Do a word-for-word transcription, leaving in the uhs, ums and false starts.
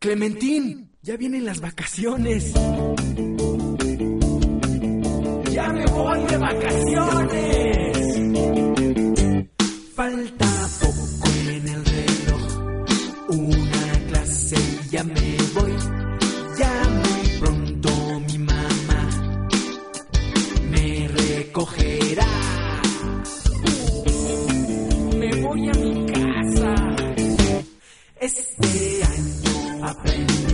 Clementín, ya vienen las vacaciones. ¡Ya me voy de vacaciones! Falta poco en el reloj, una clase y ya me voy. Ya muy pronto mi mamá me recogerá. Me voy a mi casa. Este año aprendí